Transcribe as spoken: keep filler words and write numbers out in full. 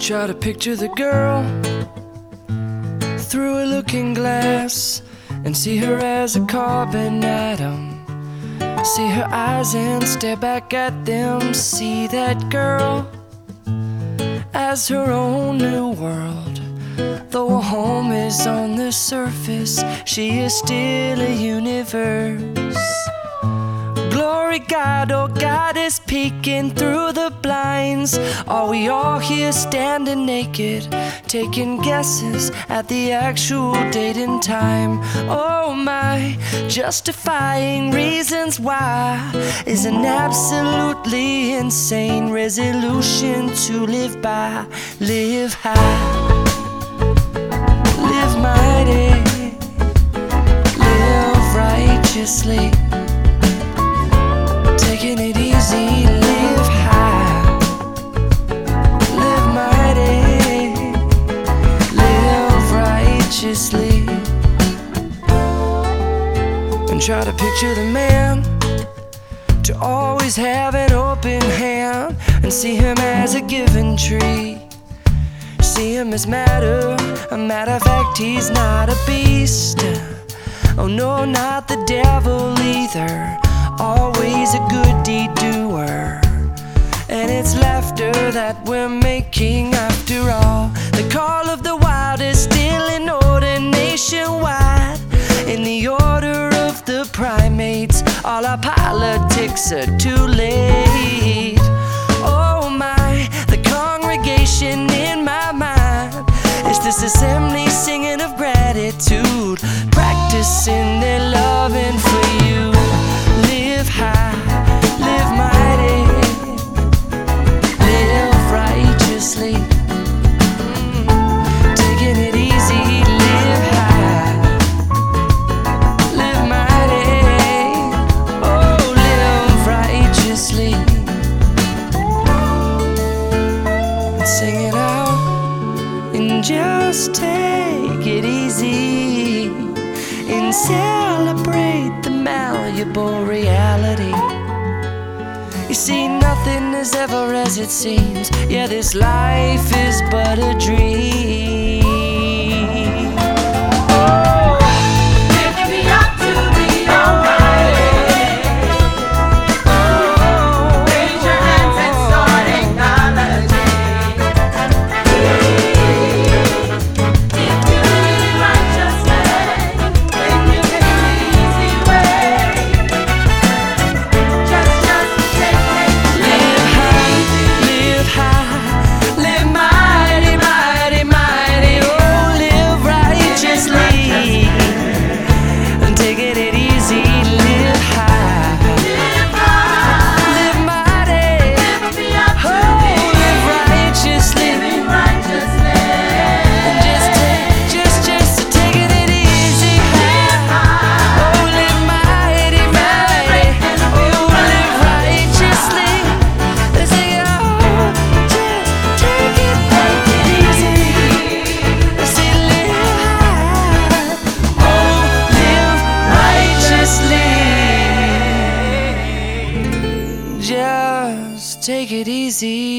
Try to picture the girl through a looking glass and see her as a carbon atom. See her eyes and stare back at them. See that girl as her own new world. Though a home is on the surface, she is still a universe. Glory God, oh God is peeking through the blinds. Are we all here standing naked, taking guesses at the actual date and time? Oh my, justifying reasons why is an absolutely insane resolution to live by. Live high, live mighty, live righteously. Taking it easy, live high, live mighty, live righteously. And try to picture the man to always have an open hand and see him as a given tree. See him as matter, a matter of fact, he's not a beast. Oh no, not the devil either. Always a good deed doer. And it's laughter that we're making after all. The call of the wild is still in order nationwide. In the order of the primates, all our politics are too late. Oh my, the congregation in my mind is this assembly singing of gratitude, practicing their loving for you. Live high, live mighty, live righteously. Mm. Taking it easy, live high, live mighty, oh, live righteously. And sing it out and just take it easy and celebrate the malleable reality. You see, nothing is ever as it seems. Yeah, this life is but a dream. Oh, lift me up to the Almighty. Oh, raise your hands and start acknowledging. If you live righteously, then you can take the easy way. Just, just take, take, live high, live high, live mighty, mighty, mighty. Oh, live righteously, and taking it easy. Live high, live high, live mighty, lift me up to oh, live righteously, living righteously. And just take, just, just taking it easy. Live high, oh, live mighty, mighty. Oh, live righteously. Let's sing it out. Just take it, take it easy. Let's say live high, oh, live righteously. Just take it easy.